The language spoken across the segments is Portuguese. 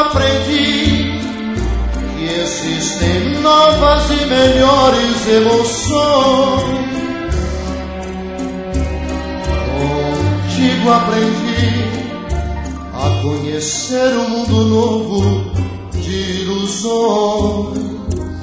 aprendi que existem novas e melhores emoções. Contigo aprendi a conhecer um mundo novo de ilusões.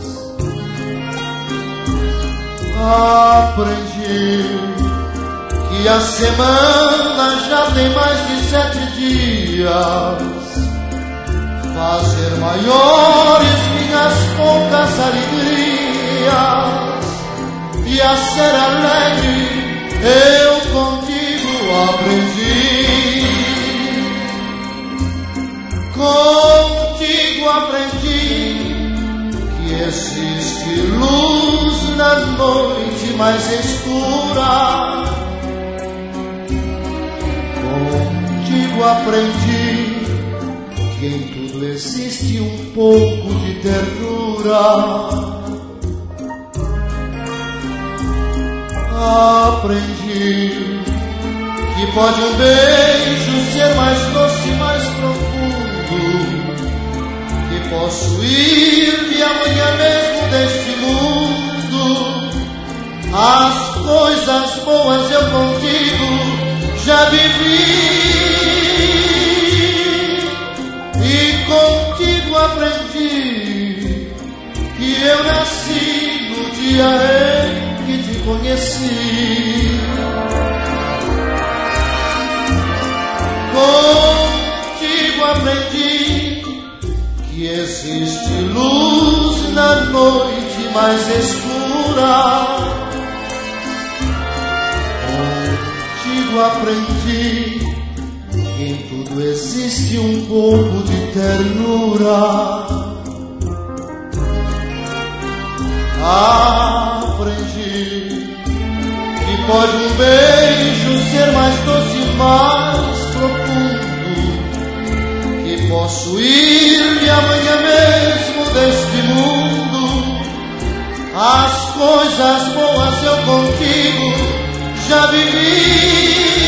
Aprendi que a semana já tem mais de 7 dias. Fazer maiores minhas poucas alegrias e a ser alegre eu contigo aprendi. Contigo aprendi que existe luz na noite mais escura. Contigo aprendi que em tudo existe um pouco de ternura. Aprendi que pode um beijo ser mais doce e mais profundo, que posso ir de amanhã mesmo deste mundo. As coisas boas eu contigo já vivi. E contigo aprendi que eu nasci no dia em que te conheci. Contigo aprendi que existe luz na noite mais escura. Contigo aprendi que em tudo existe um pouco de ternura. Aprendi que pode um beijo ser mais doce e mais profundo, que posso ir de amanhã mesmo deste mundo. As coisas boas eu contigo já vivi.